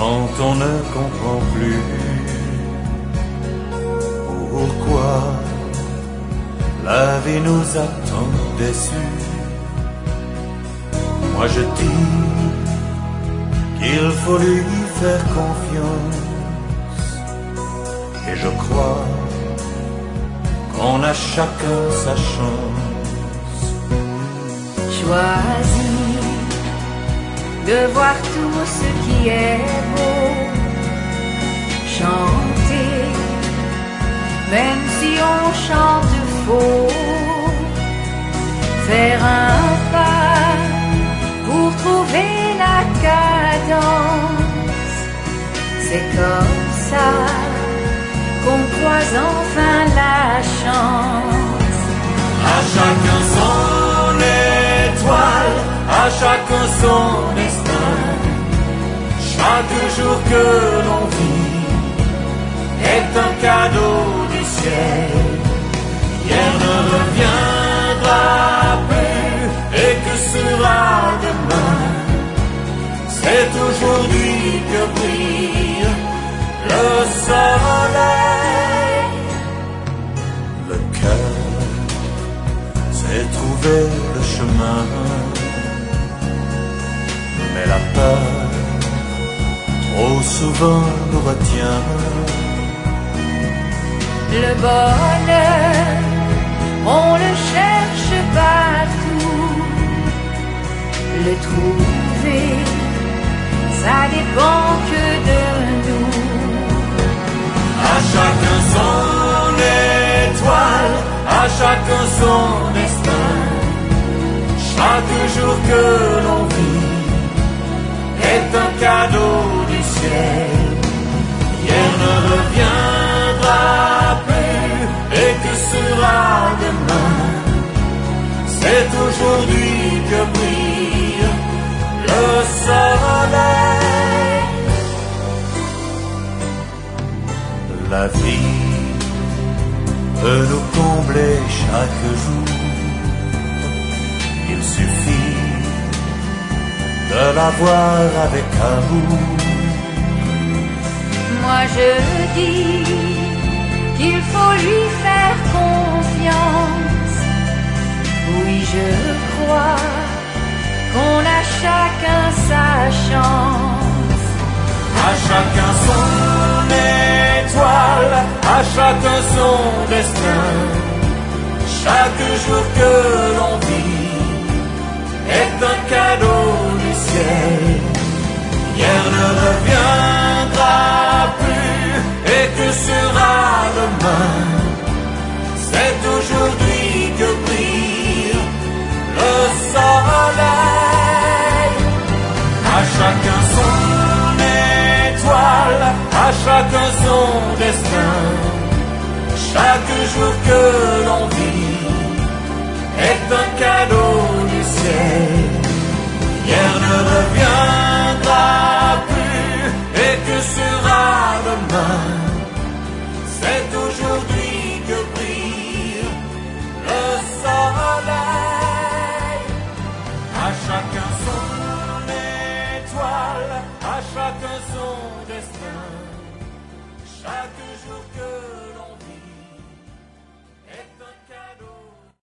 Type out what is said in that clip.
quand on ne comprend plus pourquoi la vie nous a tant déçus. Moi je dis qu'il faut lui faire confiance, et je crois qu'on a chacun sa chance. Choisis de voir tout ce qui est beau, chanter, même si on chante faux, faire un pas pour trouver la cadence. C'est comme ça qu'on croise enfin la chance. À chacun son étoile, à chacun son destin. Chaque jour que l'on vit est un cadeau du ciel. Hier ne reviendra plus, et que sera demain? C'est aujourd'hui que brille le soleil. Le cœur sait trouver le chemin, mais la peur trop souvent nous retient. Le bonheur, on le cherche partout. Le trouver, ça dépend que de nous. À chacun son étoile, à chacun son destin. Chaque jour que l'on vit est un cadeau du ciel. Hier ne reviendra plus, et que sera demain? C'est aujourd'hui que brille le soleil. La vie peut nous combler chaque jour. Il suffit de la voir avec amour. Moi je dis qu'il faut lui faire confiance. Oui, je crois qu'on a chacun sa chance. À chacun son étoile, à chacun son destin. Chaque jour que l'on vit est un cadeau du ciel. Hier ne reviendra plus, et que sera demain? C'est aujourd'hui que brille le soleil. À chacun son étoile, à chacun son destin. Chaque jour que l'on vit est un cadeau du ciel. Hier ne reviendra plus, et que sera demain? C'est aujourd'hui que brille le soleil. À chacun son étoile, à chacun son destin. Chaque jour que